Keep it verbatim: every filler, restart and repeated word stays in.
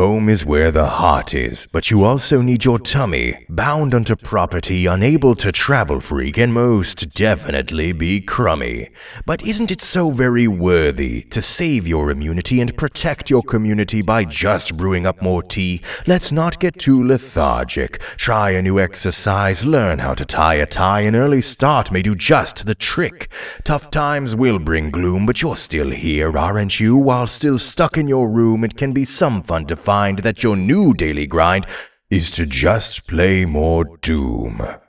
Home is where the heart is, but you also need your tummy. Bound unto property, unable to travel free, can most definitely be crummy. But isn't it so very worthy to save your immunity and protect your community by just brewing up more tea? Let's not get too lethargic. Try a new exercise, learn how to tie a tie. An early start may do just the trick. Tough times will bring gloom, but you're still here, aren't you? While still stuck in your room, it can be some fun to find that your new daily grind is to just play more Doom.